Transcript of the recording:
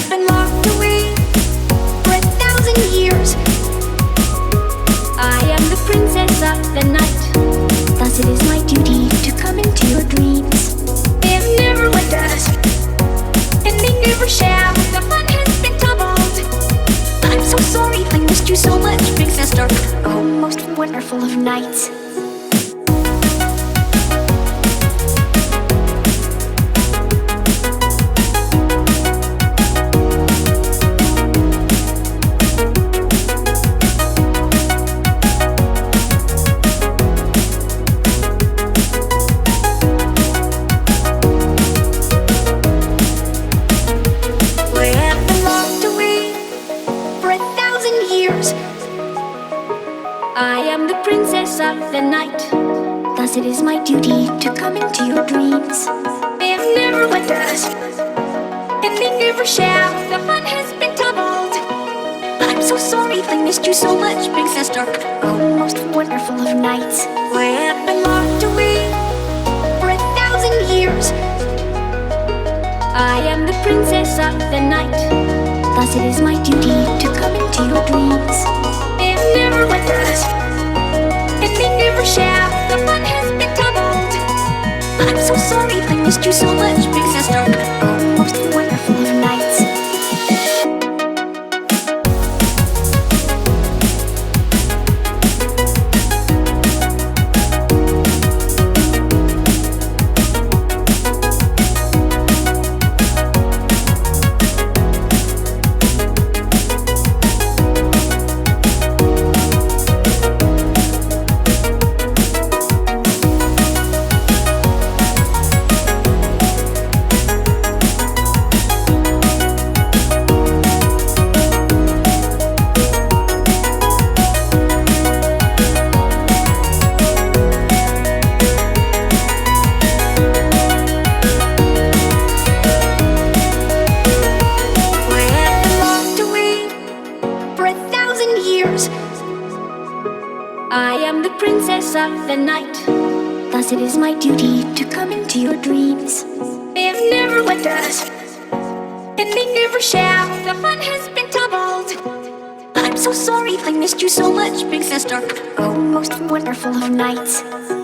have been locked away for 1,000 years. I am the princess of the night. Thus it is my duty to come into your dreams. They have never liked us, and they never shall. The fun has been doubled. I'm so sorry I missed you so much, big sister. Oh, most wonderful of nights. I am the princess of the night. Thus it is my duty to come into your dreams. They have never liked us, and they never shall. The fun has been doubled. I'm so sorry I missed you so much, big sister. Oh, most wonderful of nights. I have been locked away for 1,000 years. I am the princess of the night. Thus it is my duty to come into your dreams. They have never liked us, and they never shall. The fun has been doubled. I'm so sorry I missed you so much, big sister. Oh, most wonderful of nights. I am the princess of the night. Thus it is my duty to come into your dreams. They have never liked us, and they never shall. The fun has been doubled. I'm so sorry I missed you so much, big sister. Oh, most wonderful of nights.